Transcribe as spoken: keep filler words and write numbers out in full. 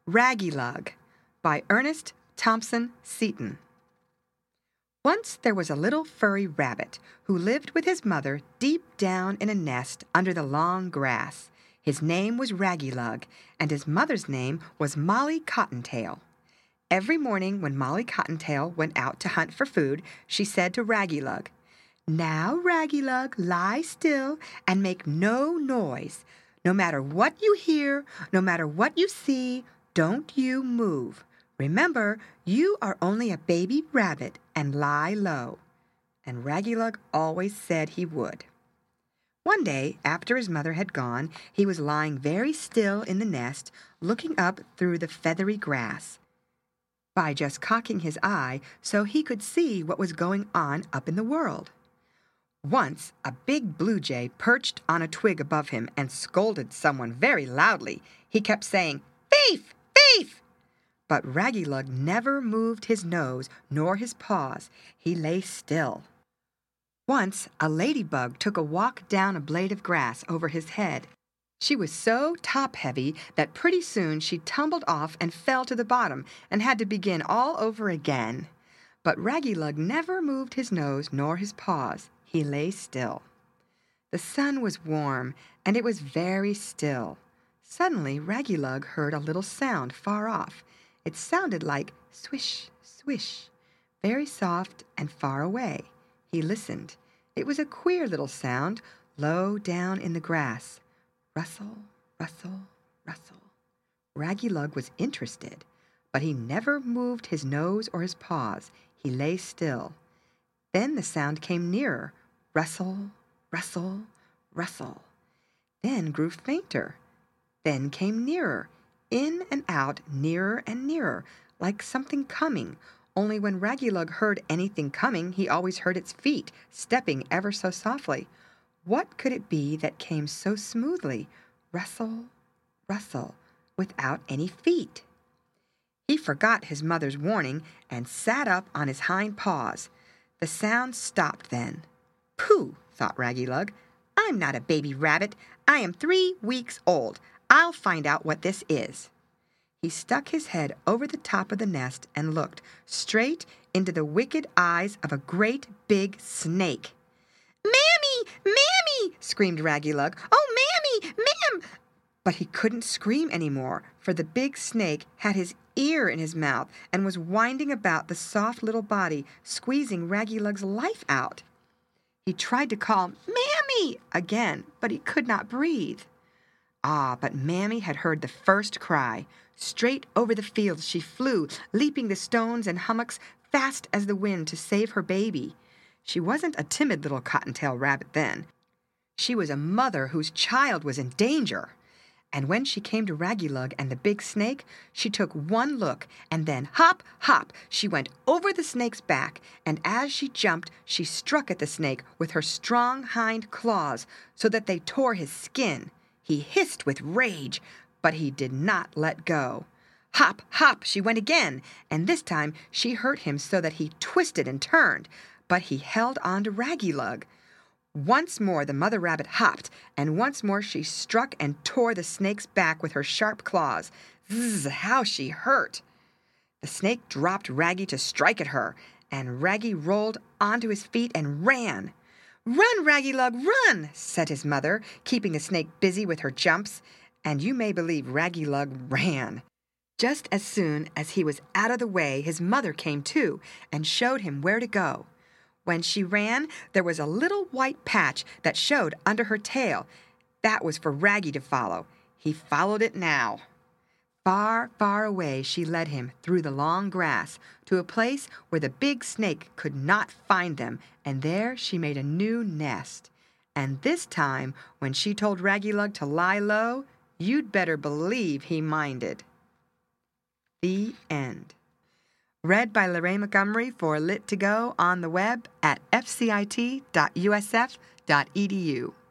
Raggylug by Ernest Thompson Seton. Once there was a little furry rabbit who lived with his mother deep down in a nest under the long grass. His name was Raggylug, and his mother's name was Molly Cottontail. Every morning when Molly Cottontail went out to hunt for food, she said to Raggylug, "Now, Raggylug, lie still and make no noise. No matter what you hear, no matter what you see, don't you move. Remember, you are only a baby rabbit, and lie low." And Raggylug always said he would. One day, after his mother had gone, he was lying very still in the nest, looking up through the feathery grass, by just cocking his eye so he could see what was going on up in the world. Once, a big blue jay perched on a twig above him and scolded someone very loudly. He kept saying, "Thief! Thief!" But Raggylug never moved his nose nor his paws. He lay still. Once, a ladybug took a walk down a blade of grass over his head. She was so top-heavy that pretty soon she tumbled off and fell to the bottom and had to begin all over again. But Raggylug never moved his nose nor his paws. He lay still. The sun was warm, and it was very still. Suddenly, Raggylug heard a little sound far off. It sounded like swish, swish, very soft and far away. He listened. It was a queer little sound, low down in the grass. Rustle, rustle, rustle. Raggylug was interested, but he never moved his nose or his paws. He lay still. Then the sound came nearer. Rustle, rustle, rustle. Then grew fainter. Then came nearer, in and out, nearer and nearer, like something coming. Only when Raggylug heard anything coming, he always heard its feet, stepping ever so softly. What could it be that came so smoothly, rustle, rustle, without any feet? He forgot his mother's warning and sat up on his hind paws. The sound stopped then. "Pooh," thought Raggylug. "I'm not a baby rabbit. I am three weeks old. I'll find out what this is." He stuck his head over the top of the nest and looked straight into the wicked eyes of a great big snake. "Mammy! Mammy!" screamed Raggylug. "Oh, Mammy! Mam!" But he couldn't scream any more, for the big snake had his ear in his mouth and was winding about the soft little body, squeezing Raggylug's life out. He tried to call "Mammy!" again, but he could not breathe. Ah, but Mammy had heard the first cry. Straight over the fields she flew, leaping the stones and hummocks fast as the wind to save her baby. She wasn't a timid little cottontail rabbit then. She was a mother whose child was in danger. And when she came to Raggylug and the big snake, she took one look, and then hop, hop, she went over the snake's back, and as she jumped, she struck at the snake with her strong hind claws so that they tore his skin. He hissed with rage, but he did not let go. Hop, hop, she went again, and this time she hurt him so that he twisted and turned, but he held on to Raggylug. Once more the mother rabbit hopped, and once more she struck and tore the snake's back with her sharp claws. Zzz, how she hurt! The snake dropped Raggy to strike at her, and Raggy rolled onto his feet and ran. "Run, Raggylug, run!" said his mother, keeping the snake busy with her jumps. And you may believe Raggylug ran. Just as soon as he was out of the way, his mother came too and showed him where to go. When she ran, there was a little white patch that showed under her tail. That was for Raggy to follow. He followed it now. Far, far away she led him through the long grass to a place where the big snake could not find them, and there she made a new nest. And this time, when she told Raggylug to lie low, you'd better believe he minded. The end. Read by Lorraine Montgomery for Lit to Go on the web at f c i t dot u s f dot e d u.